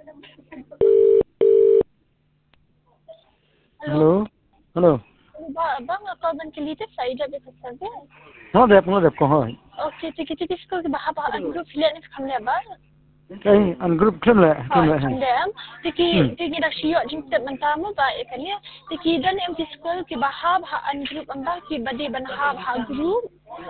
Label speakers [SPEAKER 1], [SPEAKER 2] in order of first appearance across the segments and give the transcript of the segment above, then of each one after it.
[SPEAKER 1] Hello. Hello.
[SPEAKER 2] Bang, apa abang kelita saya dah besar dia.
[SPEAKER 1] Nó đẹp câu hỏi.
[SPEAKER 2] Okay, tiga sekolah ke bahasa group filial ni kami abang.
[SPEAKER 1] Cái anh group thêm lại.
[SPEAKER 2] Kami tiki dah siap jemput mentamu baik kan ya. Tiki dan yang di sekolah ke bahasa group ambang ki badi bahasa group.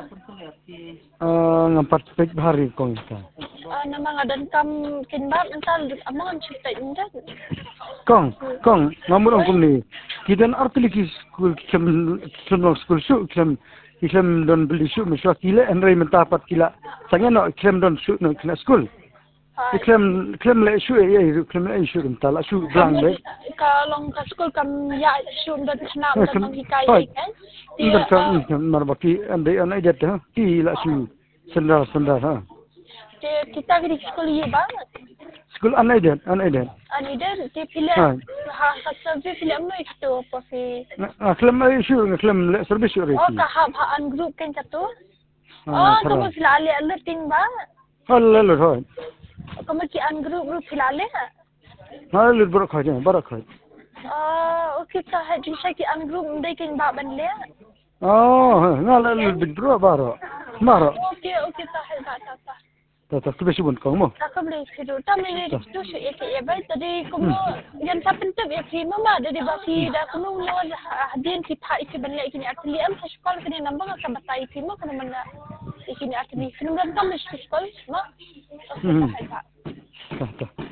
[SPEAKER 1] Ngampat pek hari kong kita.
[SPEAKER 2] Nama ngadan kam kinbab mental amang cerita indah.
[SPEAKER 1] Kong, ngamur angkum ni. Kita arti lagi school school shoot kisam don beli shoot misal kila enrai mentapat kila. Sangnya nak kisam don shoot nak kena school. Kisam le shoot ya kisam le shoot mentala shoot belang deh.
[SPEAKER 2] Kalau ke sekolah kam ya shoot dan kena dan hikayat kan.
[SPEAKER 1] Dia marbaki andai anak dia tu kila shoot sendal ha.
[SPEAKER 2] Kita di sekolah ya bang.
[SPEAKER 1] School anak dia.
[SPEAKER 2] Ani dia pilih survey pilih mana itu apa sih?
[SPEAKER 1] Kelam isu, kelam service itu.
[SPEAKER 2] Oh, kahab group kan satu. Kamu pilih alih ting bang.
[SPEAKER 1] Lalu.
[SPEAKER 2] Kamu kian group pilih alih?
[SPEAKER 1] Lalu barak aja.
[SPEAKER 2] Okay, tak bisa kian group mendai kan baban le.
[SPEAKER 1] Lalu berdua barak. Marah.
[SPEAKER 2] Okay, tak.
[SPEAKER 1] Tak tu pun kamu.
[SPEAKER 2] Tak boleh tidur. Tak boleh tidur ya baik. Tadi kamu yang tak penting ya prima mah. Dari basi dah kamu lawan hadian kita itu balik ini arti liam sekolah kini nambah akan batai prima kamu mana ini arti ni. Kamu kamu sekolah mah. Tak.